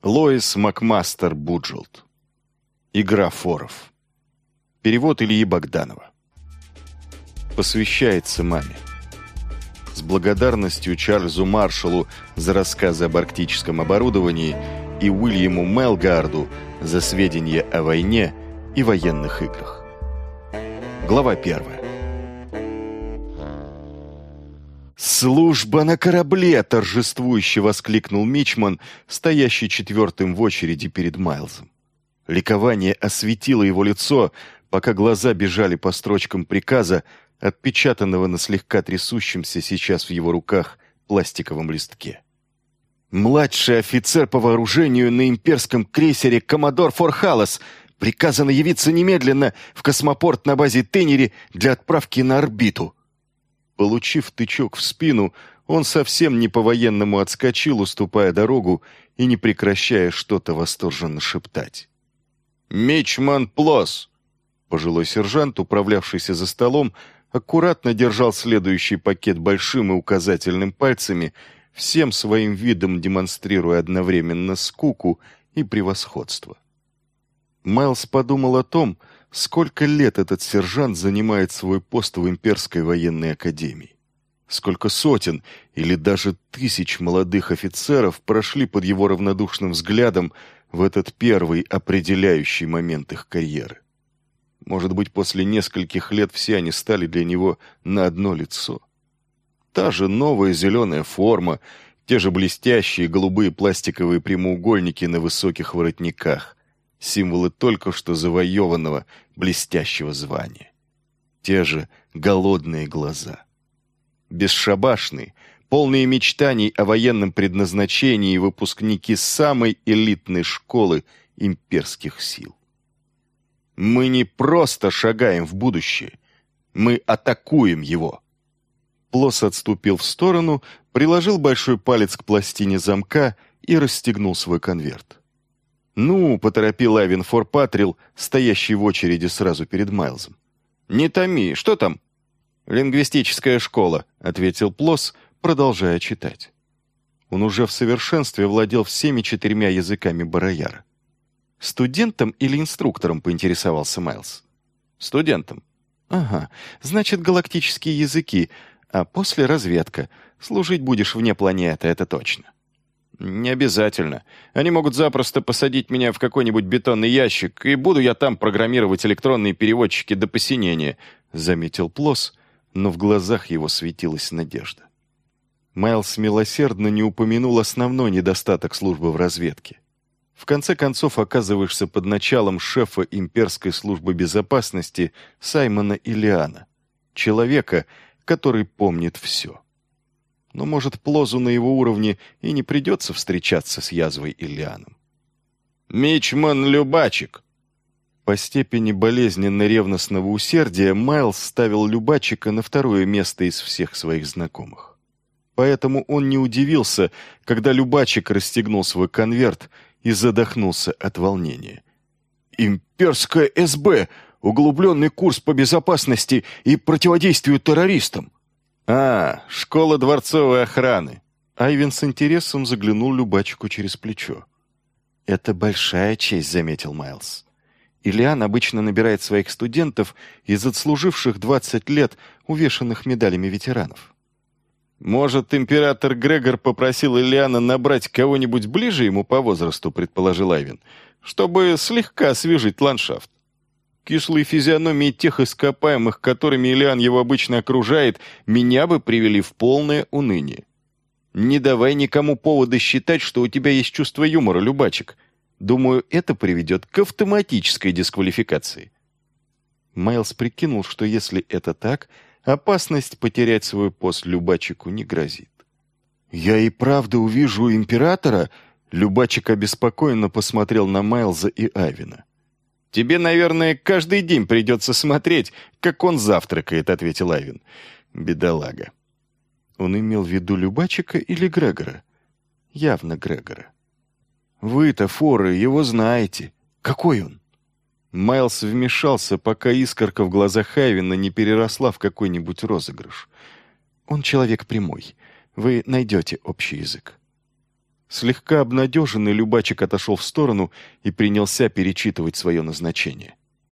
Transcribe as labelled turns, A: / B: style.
A: Лоис Макмастер Буджелд. Игра форов. Перевод Ильи Богданова. Посвящается маме. С благодарностью Чарльзу Маршаллу за рассказы об арктическом оборудовании и Уильяму Мелгарду за сведения о войне и военных играх. Глава 1. «Служба на корабле!» — торжествующе воскликнул мичман, стоящий четвертым в очереди перед Майлзом. Ликование осветило его лицо, пока глаза бежали по строчкам приказа, отпечатанного на слегка трясущемся сейчас в его руках пластиковом листке. «Младший офицер по вооружению на имперском крейсере «Коммодор Форхалас» приказано явиться немедленно в космопорт на базе Тенери для отправки на орбиту». Получив тычок в спину, он совсем не по-военному отскочил, уступая дорогу и не прекращая что-то восторженно шептать. «Мичман Плос!» Пожилой сержант, управлявшийся за столом, аккуратно держал следующий пакет большим и указательным пальцами, всем своим видом демонстрируя одновременно скуку и превосходство. Майлз подумал о том, сколько лет этот сержант занимает свой пост в Имперской военной академии. Сколько сотен или даже тысяч молодых офицеров прошли под его равнодушным взглядом в этот первый определяющий момент их карьеры. Может быть, после нескольких лет все они стали для него на одно лицо. Та же новая зеленая форма, те же блестящие голубые пластиковые прямоугольники на высоких воротниках, символы только что завоеванного блестящего звания. Те же голодные глаза. Бесшабашные, полные мечтаний о военном предназначении выпускники самой элитной школы имперских сил. Мы не просто шагаем в будущее, мы атакуем его. Плос отступил в сторону, приложил большой палец к пластине замка и расстегнул свой конверт. «Ну», — поторопил Айвен Форпатрил, стоящий в очереди сразу перед Майлзом. «Не томи, что там?» «Лингвистическая школа», — ответил Плос, продолжая читать. Он уже в совершенстве владел всеми 4 языками барояра. «Студентом или инструктором?» — поинтересовался Майлз. «Студентом». «Ага, значит, галактические языки, а после разведка. Служить будешь вне планеты, это точно». «Не обязательно. Они могут запросто посадить меня в какой-нибудь бетонный ящик, и буду я там программировать электронные переводчики до посинения», — заметил Плос, но в глазах его светилась надежда. Майлз милосердно не упомянул основной недостаток службы в разведке. В конце концов, оказываешься под началом шефа имперской службы безопасности Саймона Иллиана, человека, который помнит все. Но, может, Плозу на его уровне и не придется встречаться с язвой Иллианом. «Мичман Любачик!» По степени болезненно-ревностного усердия Майлз ставил Любачика на второе место из всех своих знакомых. Поэтому он не удивился, когда Любачик расстегнул свой конверт и задохнулся от волнения. «Имперская СБ! Углубленный курс по безопасности и противодействию террористам!» «А, школа дворцовой охраны!» Айвен с интересом заглянул Любачику через плечо. «Это большая честь», — заметил Майлз. «Иллиан обычно набирает своих студентов из отслуживших 20 лет, увешанных медалями ветеранов». «Может, император Грегор попросил Иллиана набрать кого-нибудь ближе ему по возрасту», — предположил Айвен, «чтобы слегка освежить ландшафт. Кислые физиономии тех ископаемых, которыми Иллиан его обычно окружает, меня бы привели в полное уныние. Не давай никому повода считать, что у тебя есть чувство юмора, Любачик. Думаю, это приведет к автоматической дисквалификации». Майлз прикинул, что если это так, опасность потерять свой пост Любачику не грозит. «Я и правда увижу императора?» Любачик обеспокоенно посмотрел на Майлза и Айвена. «Тебе, наверное, каждый день придется смотреть, как он завтракает», — ответил Айвен. «Бедолага». Он имел в виду Любачика или Грегора? Явно Грегора. «Вы-то, Форы, его знаете. Какой он?» Майлз вмешался, пока искорка в глазах Айвена не переросла в какой-нибудь розыгрыш. «Он человек прямой. Вы найдете общий язык». Слегка обнадеженный, Любачик отошел в сторону и принялся перечитывать свое назначение.